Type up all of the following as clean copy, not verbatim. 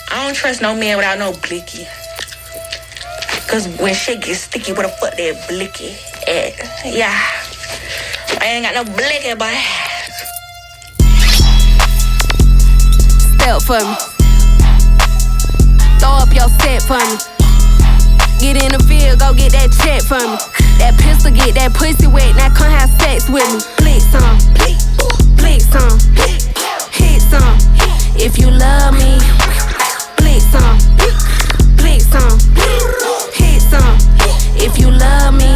I don't trust no man without no blicky. Cause when shit gets sticky, where the fuck that blicky at? Yeah. I ain't got no blicky, boy. Step for me. Throw up your set for me. Get in the field, go get that check for me. That pistol get that pussy wet, now come have sex with me. Blick some, blick some, hit some. If you love me, blick some, blick some, hit some. If you love me.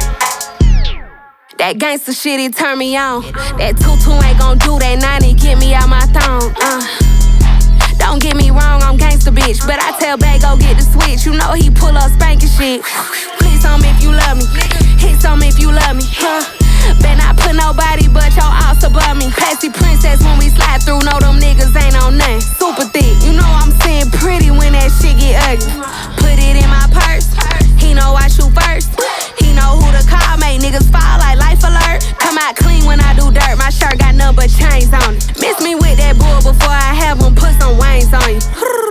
That gangsta shit, it turn me on. That tutu ain't gon' do that 90, get me out my thong. Don't get me wrong, I'm gangsta bitch, but I tell Bay go get the switch. You know he pull up spanking shit. Please on me if you love me, hit on me if you love me. Bet not put nobody but your ass above me. Passy princess when we slide through, know them niggas ain't on nothing. Super thick, you know I'm saying pretty when that shit get ugly. Put it in my purse, he know I shoot first. He know who to call, make niggas fall like life alert. Come out clean when I do dirt, my shirt got nothing but chains on it. Miss me with that bull before I have him put some wings on you.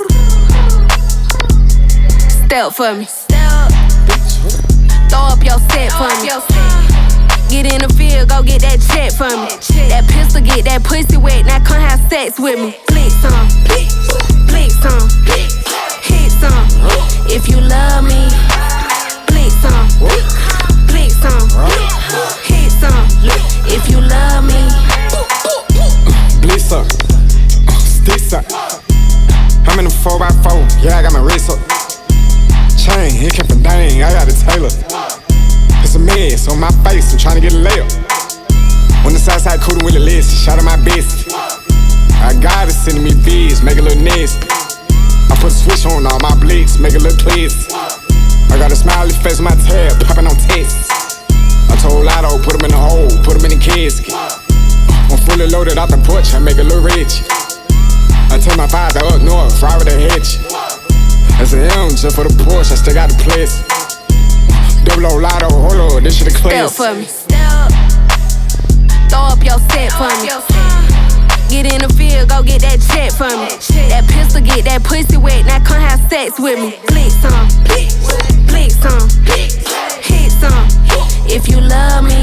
Step for me. Throw up your set for me. Get in the field, go get that check for me. That pistol get that pussy wet, now come have sex with me. Blick some, blick some, hit some. If you love me, blick some, blick some, hit some. If you love me, blick some, stick some. I'm in the 4x4, yeah, I got my wrist up. Chain, it came from Dang, I got a Taylor. It's a mess on my face, I'm tryna get a layup. On the side side, coolin' with the list, shout out my best. I got it, sending me vids, make a little nest. I put a switch on all my blicks, make a little twist. I got a smiley face on my tab, popping on tests. I told Lotto, put him in the hole, put him in the casket. I'm fully loaded out the porch, I make a little rich. I take my father up north, right with the hedge. That's an M just for the Porsche, I still got the place. Double O Lotto, hold on, this shit a class. Step for me. Throw up your set for me. Get in the field, go get that check for me. That pistol get that pussy wet, now come have sex with me. Blick some, blick some, hit some. If you love me,